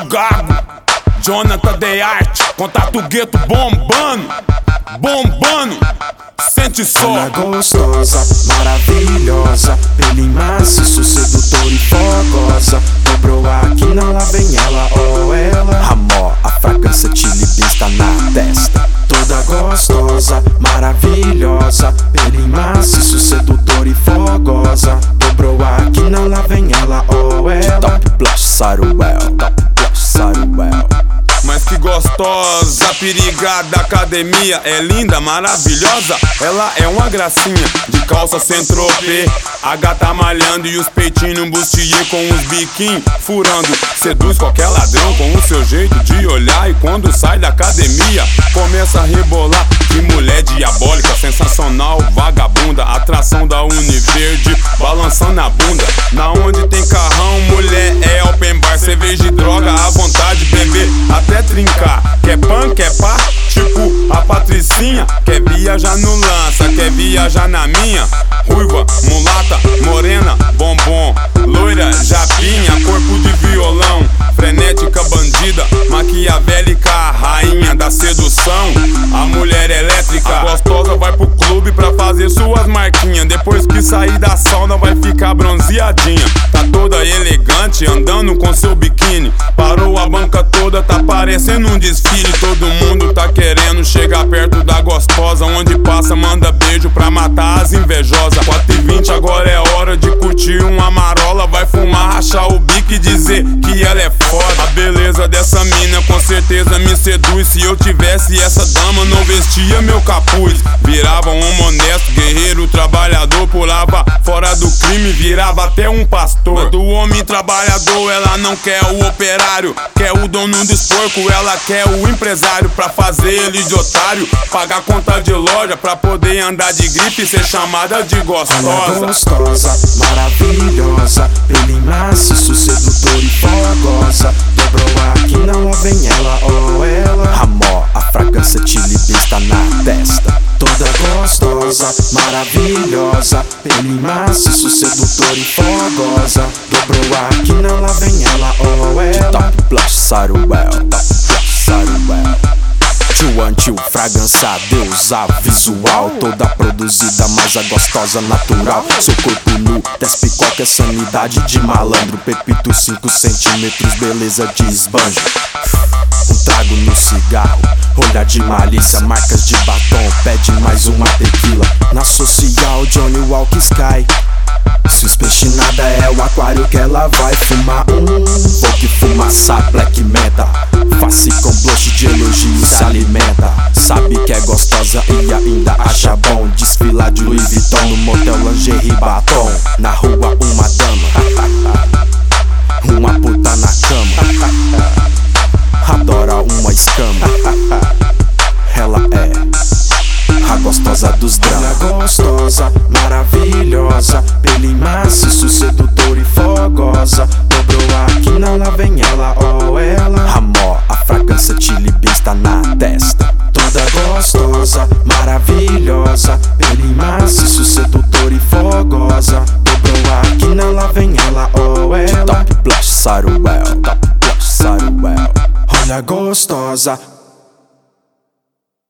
Gago, Jonathan The Art, contato gueto bombando, bombando. Sente só. Ela gostosa, maravilhosa, pelinho maciço, sedutor e fogosa. Dobrou aqui, não lá vem ela, oh ela. Amor, a fragrância Chili Beans tá na testa. Toda gostosa, maravilhosa, pelinho maciço, sedutor e fogosa. Dobrou aqui, não lá vem ela, oh ela. Top Blush Saruel, Top Blush Saruel. Mas que gostosa, perigada, academia. É linda, maravilhosa, ela é uma gracinha. De calça sem tropê, a gata malhando e os peitinhos no bustier com os biquinhos furando. Seduz qualquer ladrão com o seu jeito de olhar. E quando sai da academia, começa a rebolar. Que mulher diabólica, sensacional, vagabunda. Atração da Univerde, balançando a bunda. Na onde tem carrão, mulher é open bar. Cerveja e droga à vontade, bebê, até trincar. Quer pan, quer pá, tipo a Patricinha. Quer viajar no lança, quer viajar na minha. Ruiva, mulata, morena, bombom, loira, japinha, corpo de violão. Frenética, bandida, maquiavélica, rainha da sedução. A mulher elétrica, a gostosa vai pro clube pra fazer suas marquinhas. Depois que sair da sauna vai ficar bronzeadinha. Tá toda elegante, andando com seu biquíni. Parou a banca toda, tá parecendo um desfile. Todo mundo tá querendo chegar perto da gostosa. Onde passa manda beijo pra matar as invejosas. 4h20, agora é hora de curtir uma marola. Vai fumar, rachar o bico e dizer que ela é foda. A beleza dessa mina com certeza me seduz. Se eu tivesse essa dama não vestia meu capuz. Virava um homem honesto, guerreiro, trabalhador. Pulava fora do crime, virava até um pastor. Mas do homem trabalhador ela não quer o operário, quer o dono dos porcos, ela quer o empresário. Pra fazer ele de otário, pagar conta de loja pra poder andar de grife e ser chamada de gostosa. Ela gostosa, maravilhosa, pelinho maciço, sedutor e fogosa. Dobrou aqui, não lá vem ela, oh ela. Amor, a fragrância Chili Beans tá na testa. Toda gostosa, maravilhosa, pelinho maciço, sedutor e fogosa. Dobrou aqui, não lá vem ela, oh ela. Top Blush Saruel, Top Blush Saruel. Tio, fragrância, deusa visual. Toda produzida, mas a gostosa natural. Seu corpo nu, despe qualquer sanidade de malandro. Pepito 5 centímetros, beleza de esbanjo. Um trago no cigarro, olhar de malícia, marcas de batom. Pede mais uma tequila. Na social, Johnny Walk Sky. Se os peixes nada é o aquário que ela vai fumar. Vou que fumaça, black menta. Face com blush de elogio, se alimenta. Sabe que é gostosa e ainda acha bom. Desfilar de Louis Vuitton no motel, lingerie, batom. Na rua uma dama, uma puta na cama. Adora uma escama. Ela é a gostosa dos dramas. Ela gostosa, maravilhosa, pelinho maciço, sedutor e fogosa. Dobrou aqui, não lá vem ela, oh ela. Amor, a fragrância Chili Beans tá na testa. Toda gostosa, maravilhosa, pelinho maciço, sedutor e fogosa. Dobrou aqui, não lá vem ela, oh ela. Top Blush Saruel, Top Blush Saruel. Olha gostosa,